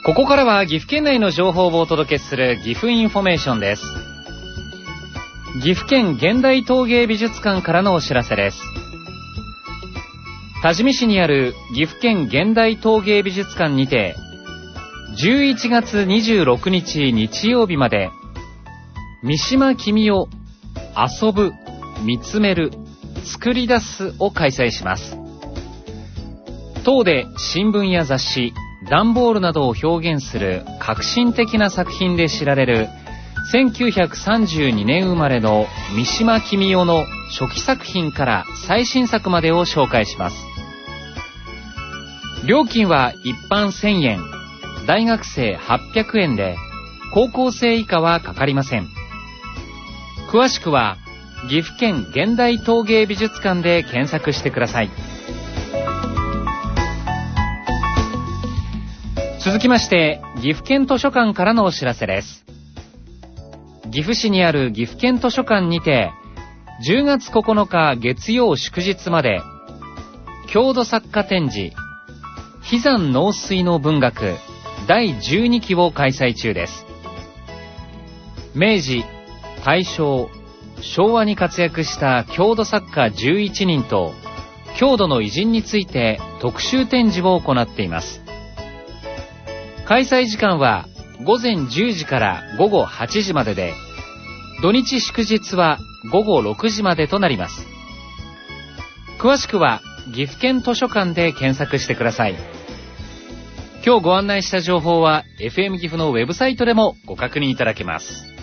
ここからは岐阜県内の情報をお届けする岐阜インフォメーションです。岐阜県現代陶芸美術館からのお知らせです。多治見市にある岐阜県現代陶芸美術館にて11月26日日曜日まで三島君を遊ぶ、見つめる、作り出すを開催します。陶で新聞や雑誌、段ボールなどを表現する革新的な作品で知られる1932年生まれの三島君代の初期作品から最新作までを紹介します。料金は一般1000円、大学生800円で、高校生以下はかかりません。詳しくは岐阜県現代陶芸美術館で検索してください。続きまして岐阜県図書館からのお知らせです。岐阜市にある岐阜県図書館にて10月9日月曜祝日まで郷土作家展示飛山農水の文学第12期を開催中です。明治、大正、昭和に活躍した郷土作家11人と郷土の偉人について特集展示を行っています。開催時間は午前10時から午後8時までで、土日祝日は午後6時までとなります。詳しくは岐阜県図書館で検索してください。今日ご案内した情報は FM 岐阜のウェブサイトでもご確認いただけます。